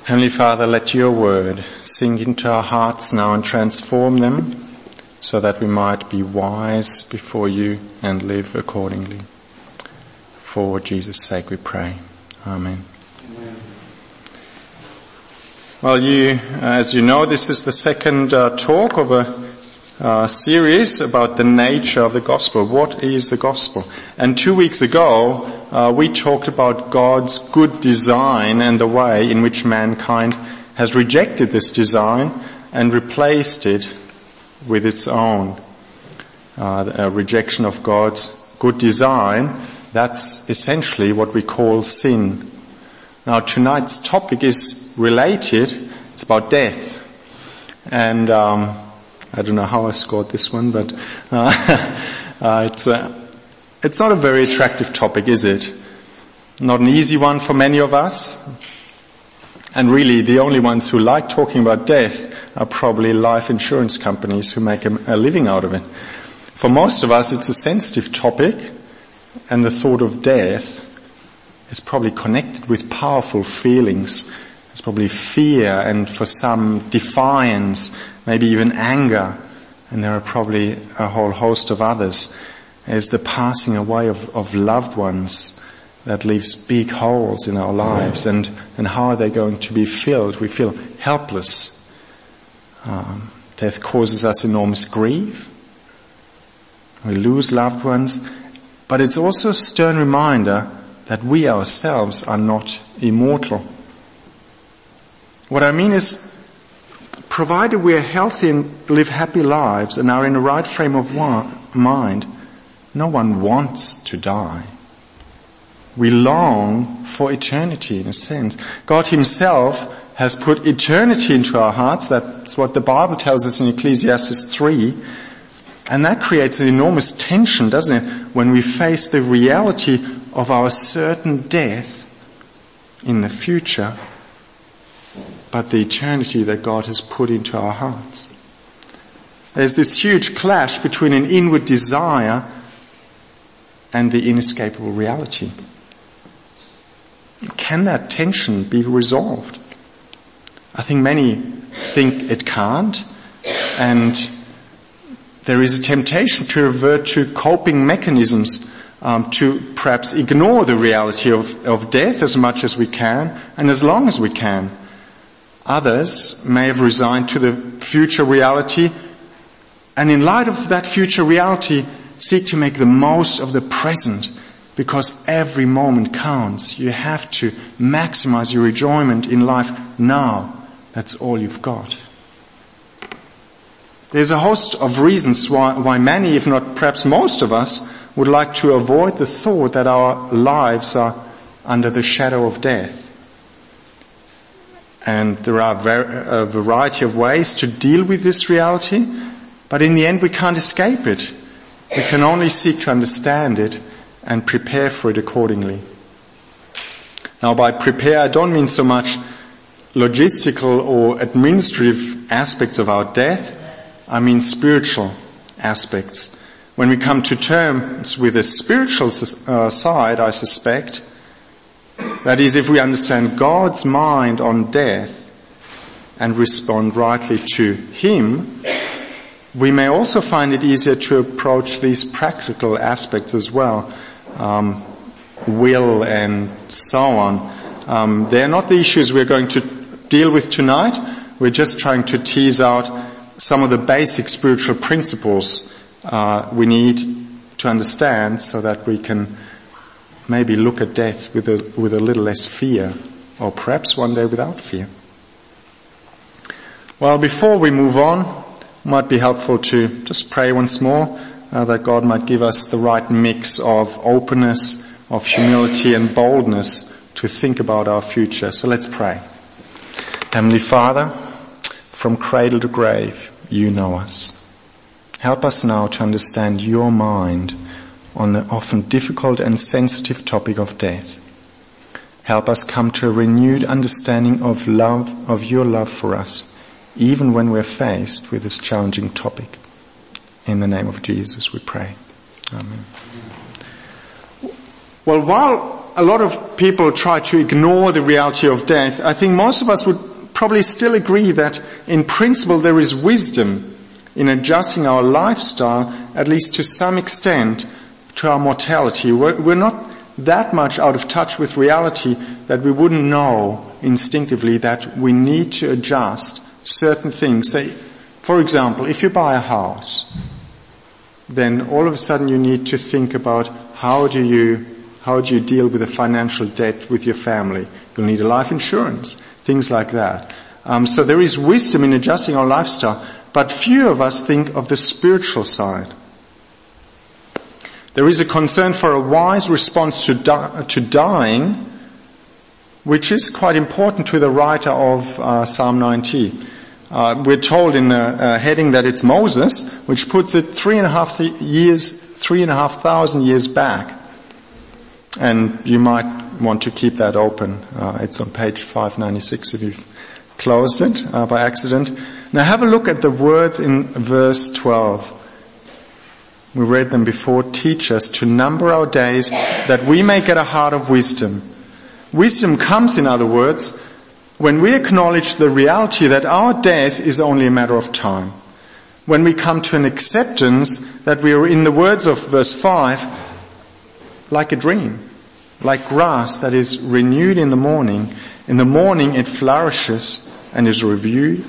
Heavenly Father, let your word sink into our hearts now and transform them so that we might be wise before you and live accordingly. For Jesus' sake we pray. Amen. Amen. Well, as you know, this is the second talk of a series about the nature of the gospel. What is the gospel? And 2 weeks ago, we talked about God's good design and the way in which mankind has rejected this design and replaced it with its own. A rejection of God's good design, that's essentially what we call sin. Now, tonight's topic is related. It's about death. And I don't know how I scored this one, but it's not a very attractive topic, is it? Not an easy one for many of us. And really, the only ones who like talking about death are probably life insurance companies who make a living out of it. For most of us, it's a sensitive topic, and the thought of death is probably connected with powerful feelings. It's probably fear, and for some, defiance, maybe even anger, and there are probably a whole host of others. As the passing away of loved ones that leaves big holes in our lives, and how are they going to be filled? We feel helpless. Death causes us enormous grief. We lose loved ones, but it's also a stern reminder that we ourselves are not immortal. What I mean is, provided we are healthy and live happy lives and are in the right frame of mind, no one wants to die. We long for eternity, in a sense. God himself has put eternity into our hearts. That's what the Bible tells us in Ecclesiastes 3. And that creates an enormous tension, doesn't it, when we face the reality of our certain death in the future, but the eternity that God has put into our hearts. There's this huge clash between an inward desire and the inescapable reality. Can that tension be resolved? I think many think it can't, and there is a temptation to revert to coping mechanisms, to perhaps ignore the reality of death as much as we can and as long as we can. Others may have resigned to the future reality, and in light of that future reality, seek to make the most of the present, because every moment counts. You have to maximize your enjoyment in life now. That's all you've got. There's a host of reasons why many, if not perhaps most of us, would like to avoid the thought that our lives are under the shadow of death. And there are a variety of ways to deal with this reality, but in the end we can't escape it. We can only seek to understand it and prepare for it accordingly. Now, by prepare, I don't mean so much logistical or administrative aspects of our death. I mean spiritual aspects. When we come to terms with the spiritual side, I suspect, that is, if we understand God's mind on death and respond rightly to Him, we may also find it easier to approach these practical aspects as well, will and so on. They're not the issues we're going to deal with tonight. We're just trying to tease out some of the basic spiritual principles we need to understand so that we can maybe look at death with a little less fear, or perhaps one day without fear. Well, before we move on, it might be helpful to just pray once more that God might give us the right mix of openness, of humility and boldness to think about our future. So let's pray. Heavenly Father, from cradle to grave, you know us. Help us now to understand your mind on the often difficult and sensitive topic of death. Help us come to a renewed understanding of love, of your love for us, even when we're faced with this challenging topic. In the name of Jesus we pray. Amen. Well, while a lot of people try to ignore the reality of death, I think most of us would probably still agree that in principle there is wisdom in adjusting our lifestyle, at least to some extent, to our mortality. We're not that much out of touch with reality that we wouldn't know instinctively that we need to adjust certain things. Say, for example, if you buy a house, then all of a sudden you need to think about how do you deal with the financial debt with your family. You'll need a life insurance, things like that. So there is wisdom in adjusting our lifestyle, but few of us think of the spiritual side. There is a concern for a wise response to dying, which is quite important to the writer of Psalm 90. We're told in the heading that it's Moses, which puts it 3,500 years back. And you might want to keep that open. It's on page 596 if you've closed it by accident. Now have a look at the words in verse 12. We read them before. Teach us to number our days that we may get a heart of wisdom. Wisdom comes, in other words, when we acknowledge the reality that our death is only a matter of time. When we come to an acceptance that we are, in the words of verse 5, like a dream, like grass that is renewed in the morning. In the morning it flourishes and is renewed.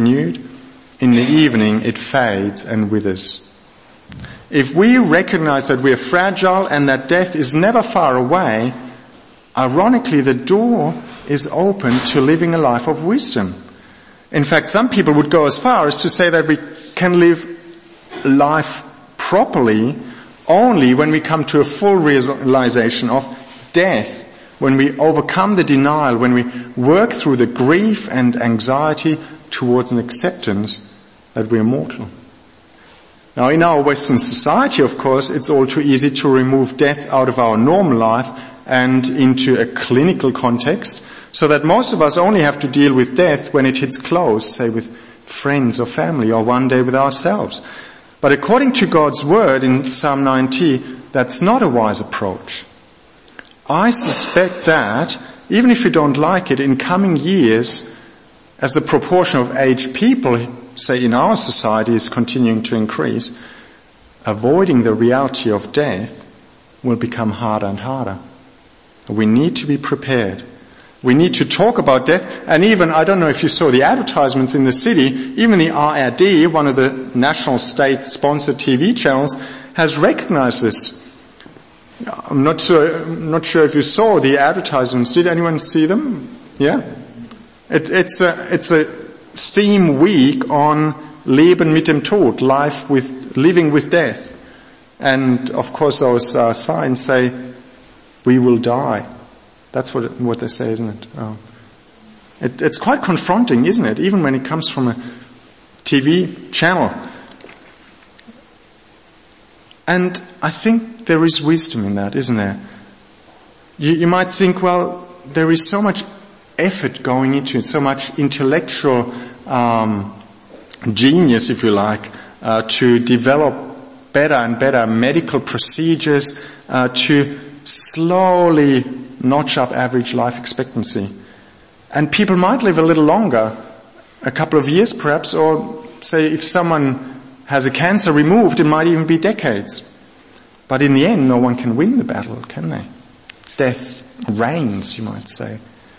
In the evening it fades and withers. If we recognize that we are fragile and that death is never far away, ironically the door is open to living a life of wisdom. In fact, some people would go as far as to say that we can live life properly only when we come to a full realization of death, when we overcome the denial, when we work through the grief and anxiety towards an acceptance that we are mortal. Now, in our Western society, of course, it's all too easy to remove death out of our normal life and into a clinical context, so that most of us only have to deal with death when it hits close, say with friends or family, or one day with ourselves. But according to God's word in Psalm 90, that's not a wise approach. I suspect that, even if you don't like it, in coming years, as the proportion of aged people, say in our society, is continuing to increase, avoiding the reality of death will become harder and harder. We need to be prepared. We need to talk about death, and even, I don't know if you saw the advertisements in the city, even the ARD, one of the national state-sponsored TV channels, has recognized this. I'm not sure if you saw the advertisements. Did anyone see them? Yeah? It's a theme week on Leben mit dem Tod, living with death. And of course those signs say, we will die. That's what they say, isn't it? It's quite confronting, isn't it? Even when it comes from a TV channel. And I think there is wisdom in that, isn't there? You might think, well, there is so much effort going into it, so much intellectual genius, if you like, to develop better and better medical procedures, to slowly notch up average life expectancy. And people might live a little longer, a couple of years perhaps, or say if someone has a cancer removed, it might even be decades. But in the end, no one can win the battle, can they? Death reigns, you might say.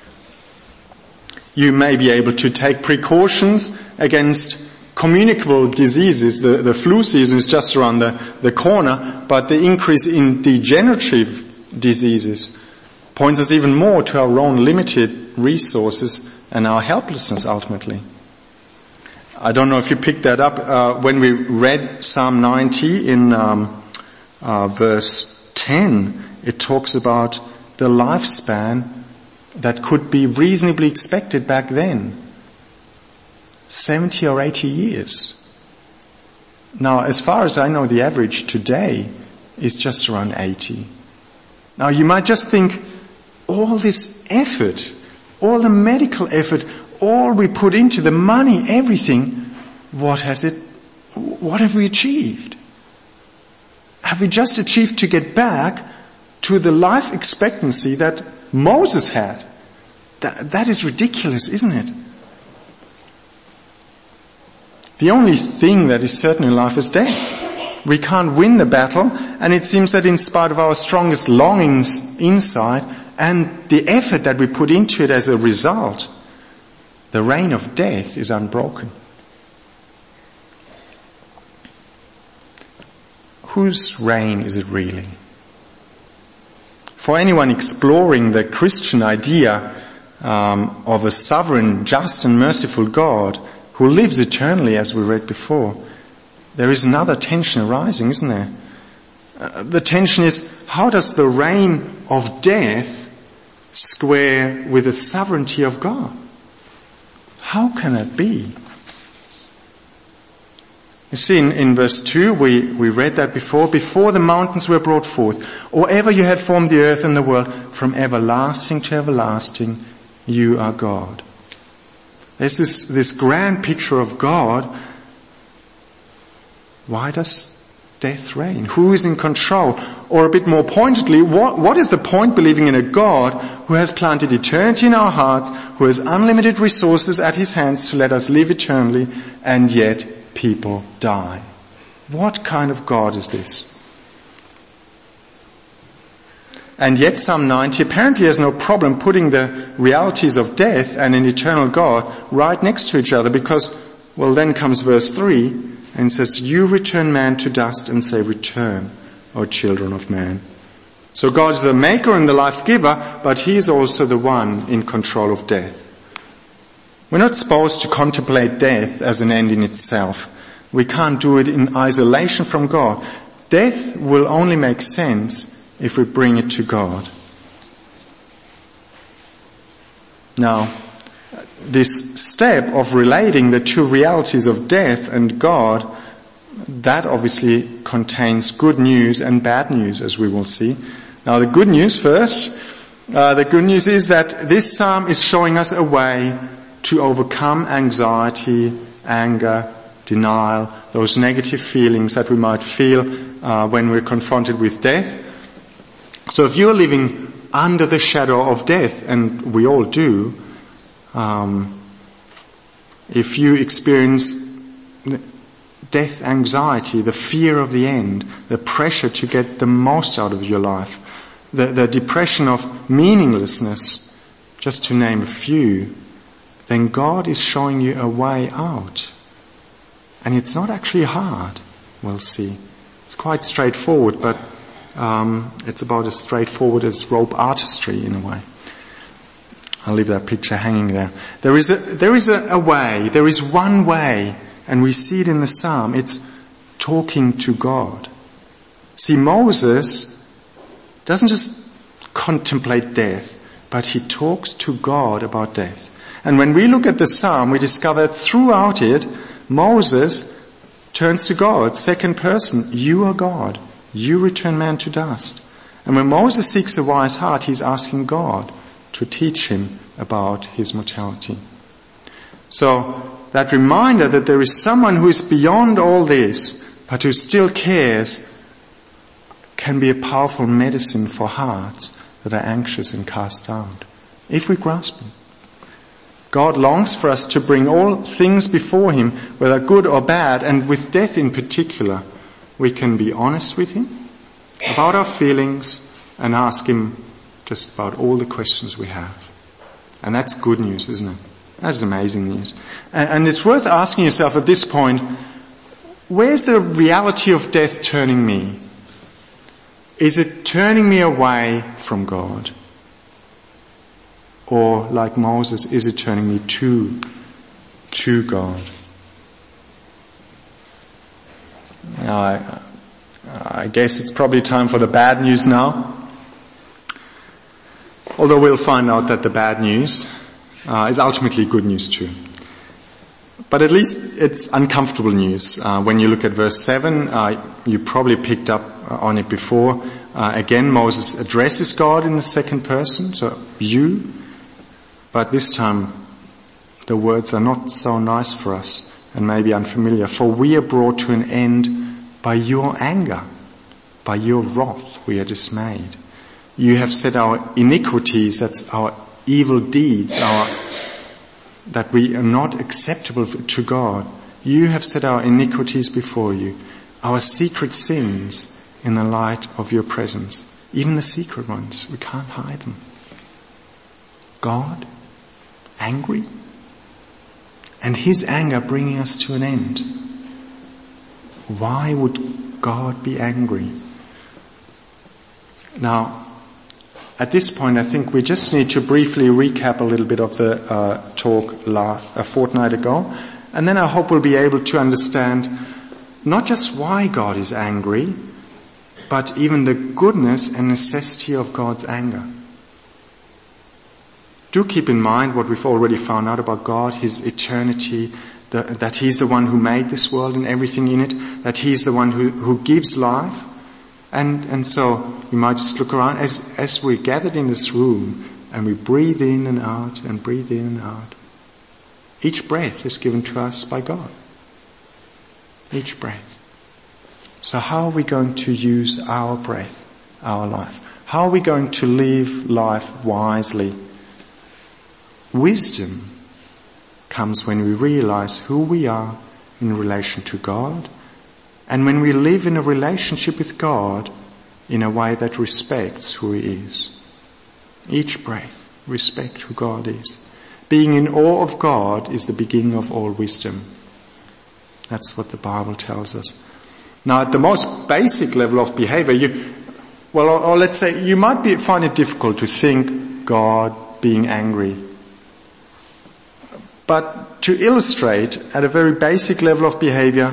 You may be able to take precautions against communicable diseases. The flu season is just around the corner, but the increase in degenerative diseases points us even more to our own limited resources and our helplessness ultimately. I don't know if you picked that up when we read Psalm 90 in verse 10. It talks about the lifespan that could be reasonably expected back then. 70 or 80 years. Now, as far as I know, the average today is just around 80. Now, you might just think, all this effort, all the medical effort, all we put into the money, everything, what have we achieved? Have we just achieved to get back to the life expectancy that Moses had. That is ridiculous, isn't it? The only thing that is certain in life is death. We can't win the battle, and it seems that in spite of our strongest longings inside and the effort that we put into it as a result, the reign of death is unbroken. Whose reign is it really? For anyone exploring the Christian idea of a sovereign, just and merciful God who lives eternally, as we read before, there is another tension arising, isn't there? The tension is, how does the reign of death square with the sovereignty of God? How can that be? You see, in verse 2, we read that before the mountains were brought forth, or ever you had formed the earth and the world, from everlasting to everlasting, you are God. There's this grand picture of God. Why does death reign? Who is in control? Or a bit more pointedly, what is the point believing in a God who has planted eternity in our hearts, who has unlimited resources at his hands to let us live eternally, and yet people die? What kind of God is this? And yet Psalm 90 apparently has no problem putting the realities of death and an eternal God right next to each other, because, well, then comes verse 3 and says, you return man to dust and say, return, O children of man. So God is the maker and the life giver, but he is also the one in control of death. We're not supposed to contemplate death as an end in itself. We can't do it in isolation from God. Death will only make sense if we bring it to God. Now, this step of relating the two realities of death and God, that obviously contains good news and bad news, as we will see. Now, the good news first. The good news is that this psalm is showing us a way to overcome anxiety, anger, denial, those negative feelings that we might feel when we're confronted with death. So if you're living under the shadow of death, and we all do, if you experience death anxiety, the fear of the end, the pressure to get the most out of your life, the depression of meaninglessness, just to name a few, then God is showing you a way out. And it's not actually hard, we'll see. It's quite straightforward, but it's about as straightforward as rope artistry in a way. I'll leave that picture hanging there. There is a way, there is one way, and we see it in the psalm. It's talking to God. See, Moses doesn't just contemplate death, but he talks to God about death. And when we look at the psalm, we discover throughout it, Moses turns to God, second person. You are God. You return man to dust. And when Moses seeks a wise heart, he's asking God to teach him about his mortality. So that reminder that there is someone who is beyond all this, but who still cares, can be a powerful medicine for hearts that are anxious and cast down, if we grasp it. God longs for us to bring all things before him, whether good or bad, and with death in particular, we can be honest with him about our feelings and ask him just about all the questions we have. And that's good news, isn't it? That's amazing news. And it's worth asking yourself at this point, where's the reality of death turning me? Is it turning me away from God? Or, like Moses, is it turning me to God? Now, I guess it's probably time for the bad news now. Although we'll find out that the bad news is ultimately good news too. But at least it's uncomfortable news. When you look at verse 7, you probably picked up on it before. Again, Moses addresses God in the second person, so you. But this time, the words are not so nice for us and maybe unfamiliar. For we are brought to an end by your anger, by your wrath we are dismayed. You have set our iniquities, that's our evil deeds, that we are not acceptable to God. You have set our iniquities before you, our secret sins in the light of your presence. Even the secret ones, we can't hide them. God, angry, and his anger bringing us to an end. Why would God be angry? Now, at this point, I think we just need to briefly recap a little bit of the talk a fortnight ago, and then I hope we'll be able to understand not just why God is angry, but even the goodness and necessity of God's anger. Do keep in mind what we've already found out about God, his eternity, that he's the one who made this world and everything in it, that he's the one who gives life. And so you might just look around as we're gathered in this room and we breathe in and out and breathe in and out. Each breath is given to us by God. Each breath. So how are we going to use our breath, our life? How are we going to live life wisely? Wisdom comes when we realize who we are in relation to God, and when we live in a relationship with God in a way that respects who he is. Each breath, respect who God is. Being in awe of God is the beginning of all wisdom. That's what the Bible tells us. Now, at the most basic level of behavior, or let's say you might find it difficult to think God being angry. But to illustrate at a very basic level of behavior,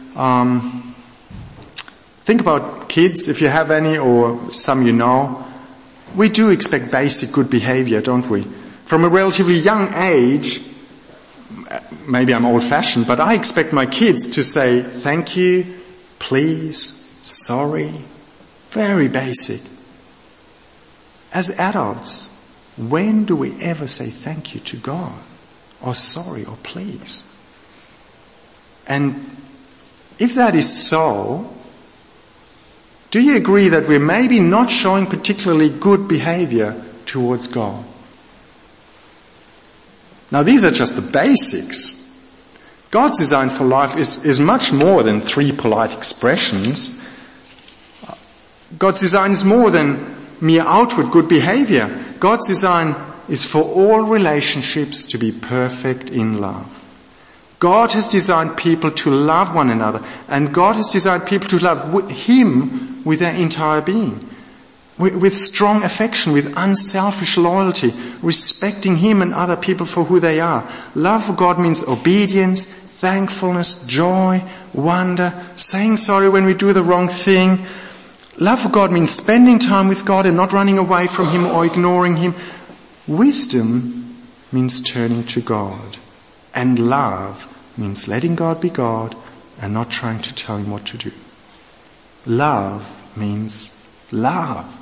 think about kids, if you have any, or some you know. We do expect basic good behavior, don't we? From a relatively young age, maybe I'm old-fashioned, but I expect my kids to say thank you, please, sorry. Very basic. As adults, when do we ever say thank you to God? Or sorry, or please? And if that is so, do you agree that we're maybe not showing particularly good behavior towards God? Now these are just the basics. God's design for life is much more than 3 polite expressions. God's design is more than mere outward good behavior. God's design is for all relationships to be perfect in love. God has designed people to love one another, and God has designed people to love him with their entire being. With strong affection, with unselfish loyalty, respecting him and other people for who they are. Love for God means obedience, thankfulness, joy, wonder, saying sorry when we do the wrong thing. Love for God means spending time with God and not running away from him or ignoring him. Wisdom means turning to God. And love means letting God be God and not trying to tell him what to do. Love means love.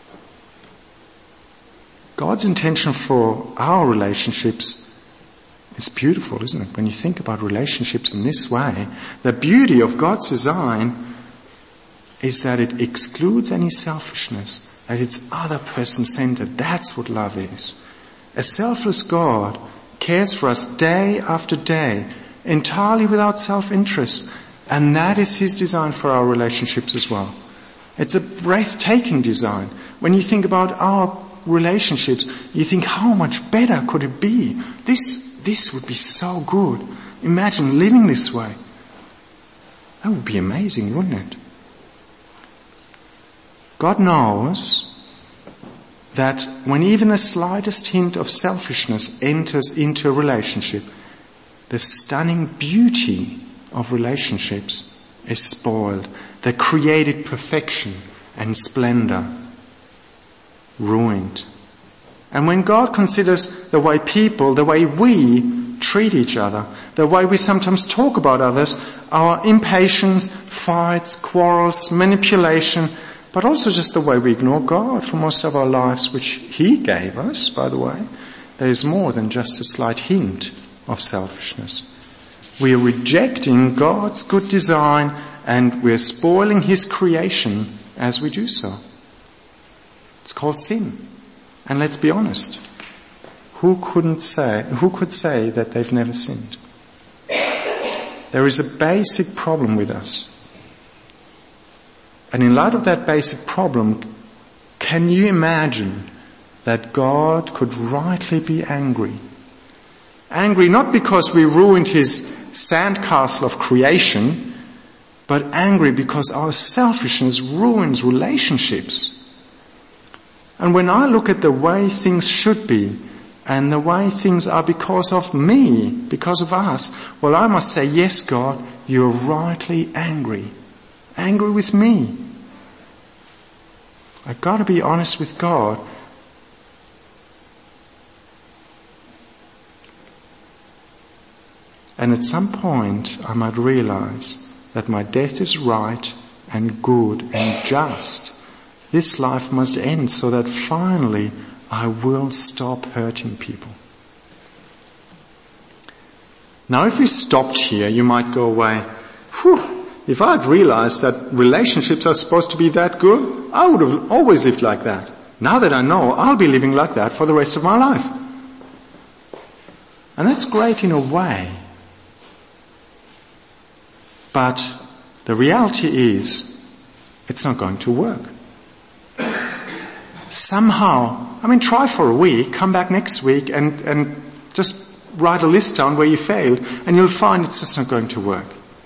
God's intention for our relationships is beautiful, isn't it? When you think about relationships in this way, the beauty of God's design is that it excludes any selfishness, that it's other person-centered. That's what love is. A selfless God cares for us day after day, entirely without self-interest, and that is his design for our relationships as well. It's a breathtaking design. When you think about our relationships, you think, how much better could it be? This would be so good. Imagine living this way. That would be amazing, wouldn't it? God knows that when even the slightest hint of selfishness enters into a relationship, the stunning beauty of relationships is spoiled. The created perfection and splendor ruined. And when God considers the way we treat each other, the way we sometimes talk about others, our impatience, fights, quarrels, manipulation, but also just the way we ignore God for most of our lives, which he gave us, by the way, there is more than just a slight hint of selfishness. We are rejecting God's good design and we're spoiling his creation as we do so. It's called sin. And let's be honest. Who could say that they've never sinned? There is a basic problem with us. And in light of that basic problem, can you imagine that God could rightly be angry? Angry not because we ruined his sandcastle of creation, but angry because our selfishness ruins relationships. And when I look at the way things should be, and the way things are because of me, because of us, well, I must say, yes, God, you're rightly angry. Angry with me. I've got to be honest with God. And at some point, I might realize that my death is right and good and just. This life must end so that finally I will stop hurting people. Now, if we stopped here, you might go away, if I'd realized that relationships are supposed to be that good, I would have always lived like that. Now that I know, I'll be living like that for the rest of my life. And that's great in a way. But the reality is, it's not going to work. Somehow, try for a week, come back next week and just write a list down where you failed, and you'll find it's just not going to work.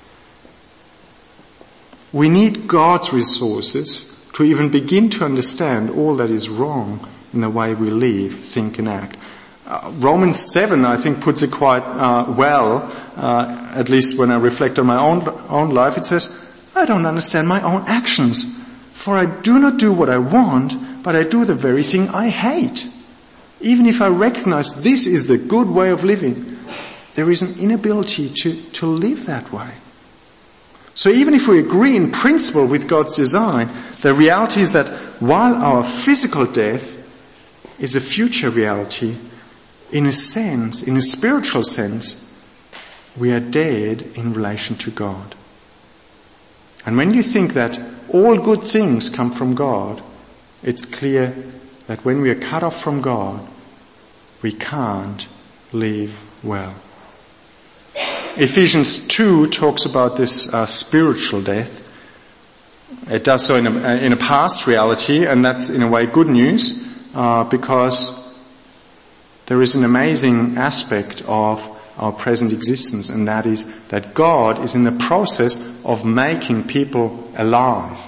We need God's resources to even begin to understand all that is wrong in the way we live, think and act. Romans 7, I think, puts it quite well, at least when I reflect on my own life. It says, I don't understand my own actions, for I do not do what I want, but I do the very thing I hate. Even if I recognize this is the good way of living, there is an inability to live that way. So even if we agree in principle with God's design, the reality is that while our physical death is a future reality, in a sense, in a spiritual sense, we are dead in relation to God. And when you think that all good things come from God, it's clear that when we are cut off from God, we can't live well. Ephesians 2 talks about this spiritual death. It does so in a past reality, and that's in a way good news, because there is an amazing aspect of our present existence, and that is that God is in the process of making people alive.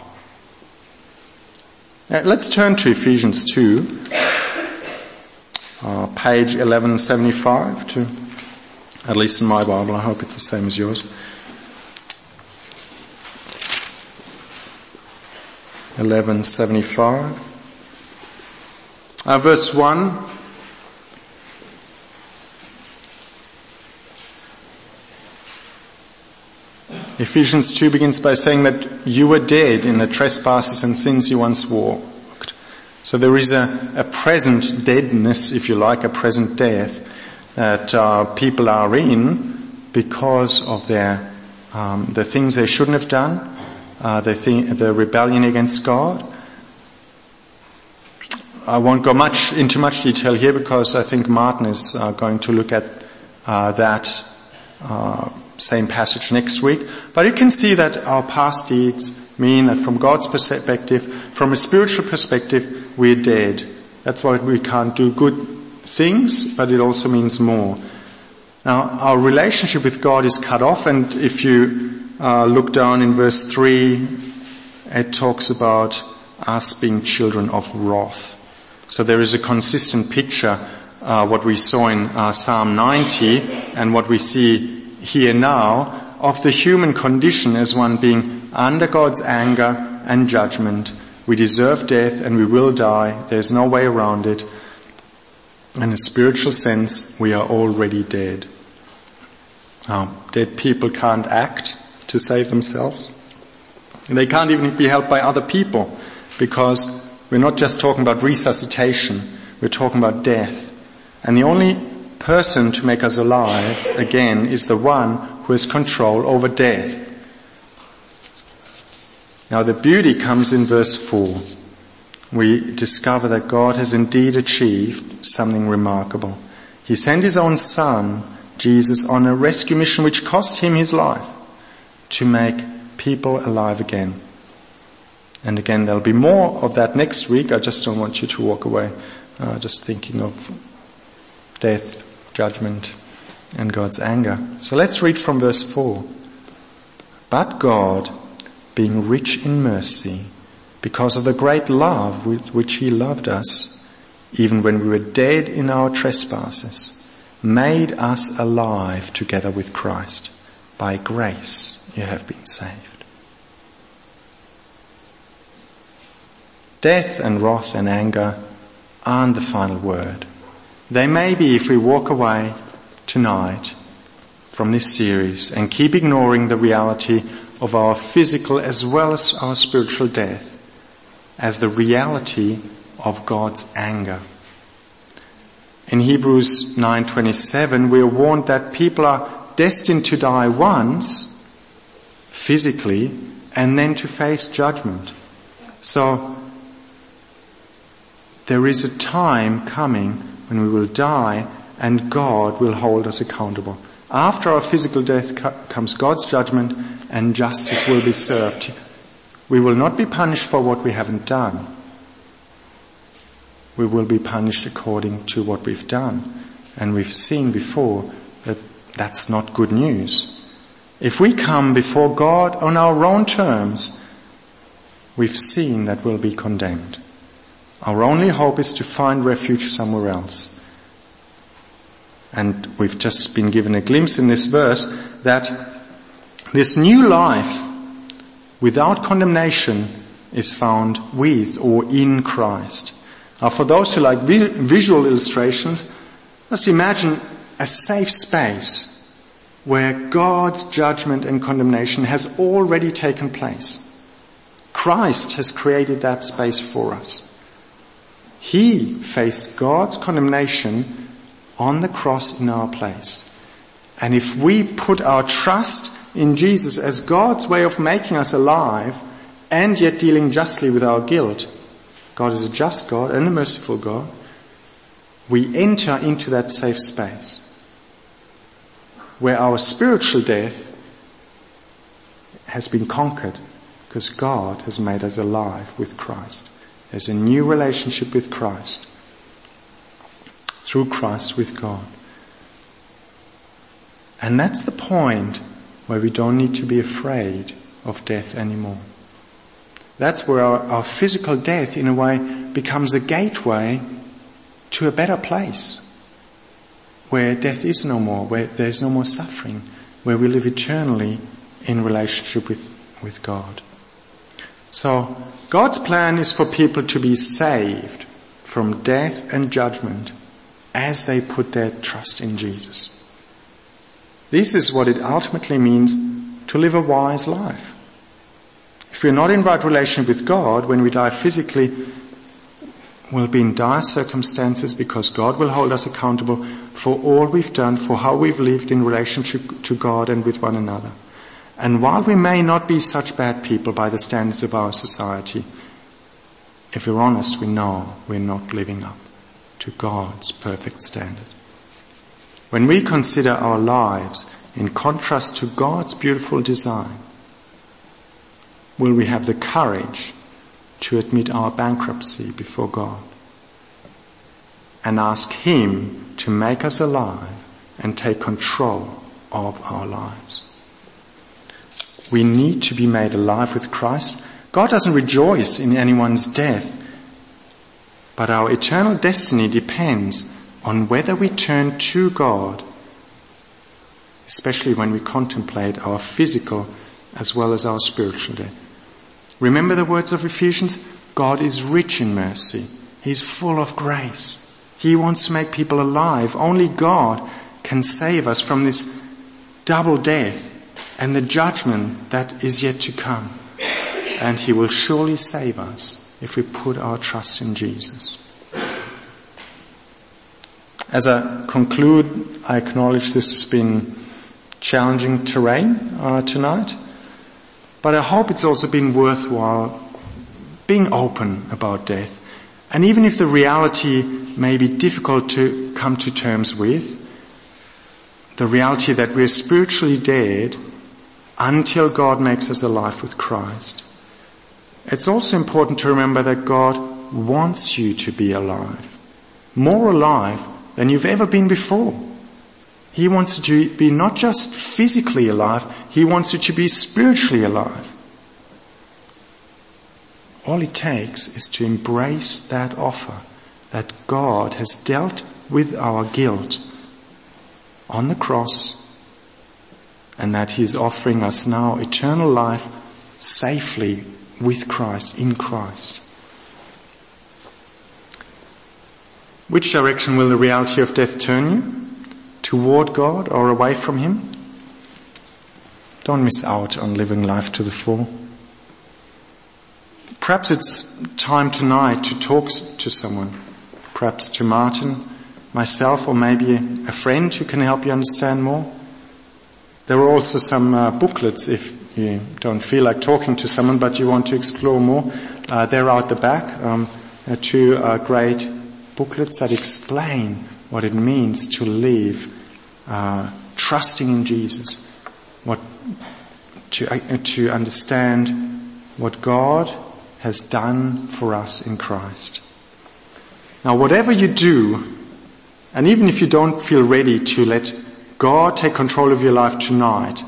Now, let's turn to Ephesians 2, page 1175, at least in my Bible. I hope it's the same as yours. 1175. Verse 1. Ephesians 2 begins by saying that you were dead in the trespasses and sins you once walked. So there is a present deadness, if you like, a present death that people are in because of their the things they shouldn't have done, the rebellion against God. I won't go into much detail here because I think Martin is going to look at that same passage next week. But you can see that our past deeds mean that from God's perspective, from a spiritual perspective, we're dead. That's why we can't do good things, but it also means more. Now, our relationship with God is cut off, and if you look down in verse 3, it talks about us being children of wrath. So there is a consistent picture, what we saw in Psalm 90 and what we see here now, of the human condition as one being under God's anger and judgment. We deserve death and we will die. There's no way around it. In a spiritual sense, we are already dead. Dead people can't act to save themselves. They can't even be helped by other people, because we're not just talking about resuscitation, we're talking about death. And the only person to make us alive again is the one who has control over death. Now the beauty comes in verse 4. we discover that God has indeed achieved something remarkable. He sent his own Son, Jesus, on a rescue mission which cost him his life to make people alive again. And again, there'll be more of that next week. I just don't want you to walk away just thinking of death, judgment, and God's anger. So let's read from verse 4. But God, being rich in mercy, because of the great love with which he loved us, even when we were dead in our trespasses, made us alive together with Christ. By grace you have been saved. Death and wrath and anger aren't the final word. They may be if we walk away tonight from this series and keep ignoring the reality of our physical as well as our spiritual death as the reality of God's anger. In Hebrews 9:27, we are warned that people are destined to die once, physically, and then to face judgment. So, there is a time coming when we will die and God will hold us accountable. After our physical death comes God's judgment and justice will be served. We will not be punished for what we haven't done. We will be punished according to what we've done. And we've seen before that that's not good news. If we come before God on our own terms, we've seen that we'll be condemned. Our only hope is to find refuge somewhere else. And we've just been given a glimpse in this verse that this new life without condemnation is found with or in Christ. Now for those who like visual illustrations, let's imagine a safe space where God's judgment and condemnation has already taken place. Christ has created that space for us. He faced God's condemnation on the cross in our place. And if we put our trust in Jesus as God's way of making us alive and yet dealing justly with our guilt, God is a just God and a merciful God, we enter into that safe space where our spiritual death has been conquered because God has made us alive with Christ. There's a new relationship with Christ, through Christ with God. And that's the point where we don't need to be afraid of death anymore. That's where our physical death, in a way, becomes a gateway to a better place, where death is no more, where there's no more suffering, where we live eternally in relationship with God. So, God's plan is for people to be saved from death and judgment as they put their trust in Jesus. This is what it ultimately means to live a wise life. If we're not in right relation with God, when we die physically, we'll be in dire circumstances because God will hold us accountable for all we've done, for how we've lived in relationship to God and with one another. And while we may not be such bad people by the standards of our society, if we're honest, we know we're not living up to God's perfect standard. When we consider our lives in contrast to God's beautiful design, will we have the courage to admit our bankruptcy before God and ask Him to make us alive and take control of our lives? We need to be made alive with Christ. God doesn't rejoice in anyone's death, but our eternal destiny depends on whether we turn to God, especially when we contemplate our physical as well as our spiritual death. Remember the words of Ephesians? God is rich in mercy. He's full of grace. He wants to make people alive. Only God can save us from this double death and the judgment that is yet to come. And He will surely save us if we put our trust in Jesus. As I conclude, I acknowledge this has been challenging terrain tonight, but I hope it's also been worthwhile being open about death. And even if the reality may be difficult to come to terms with, the reality that we're spiritually dead until God makes us alive with Christ. It's also important to remember that God wants you to be alive, more alive than you've ever been before. He wants you to be not just physically alive, He wants you to be spiritually alive. All it takes is to embrace that offer that God has dealt with our guilt on the cross, and that He is offering us now eternal life safely with Christ, in Christ. Which direction will the reality of death turn you? Toward God or away from Him? Don't miss out on living life to the full. Perhaps it's time tonight to talk to someone, perhaps to Martin, myself, or maybe a friend who can help you understand more. There are also some booklets if you don't feel like talking to someone but you want to explore more. They're out the back. Two great booklets that explain what it means to live trusting in Jesus, to understand what God has done for us in Christ. Now, whatever you do, and even if you don't feel ready to let God take control of your life tonight,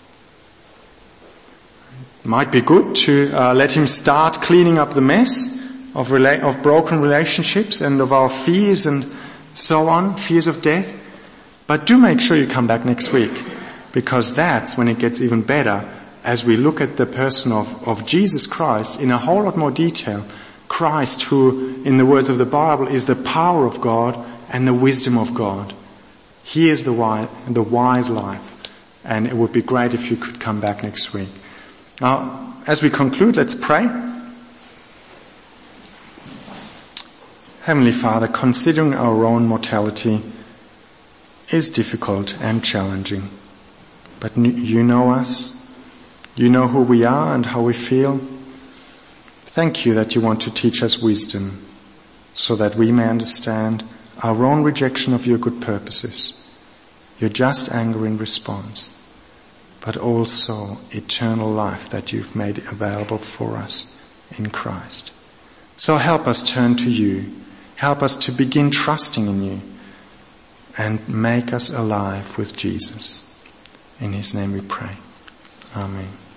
it might be good to let Him start cleaning up the mess of broken relationships and of our fears and so on, fears of death. But do make sure you come back next week, because that's when it gets even better as we look at the person of Jesus Christ in a whole lot more detail. Christ, who, in the words of the Bible, is the power of God and the wisdom of God. He is the wise life. And it would be great if you could come back next week. Now, as we conclude, let's pray. Heavenly Father, considering our own mortality is difficult and challenging. But you know us. You know who we are and how we feel. Thank you that you want to teach us wisdom so that we may understand our own rejection of your good purposes, your just anger in response, but also eternal life that you've made available for us in Christ. So help us turn to you. Help us to begin trusting in you and make us alive with Jesus. In His name we pray. Amen.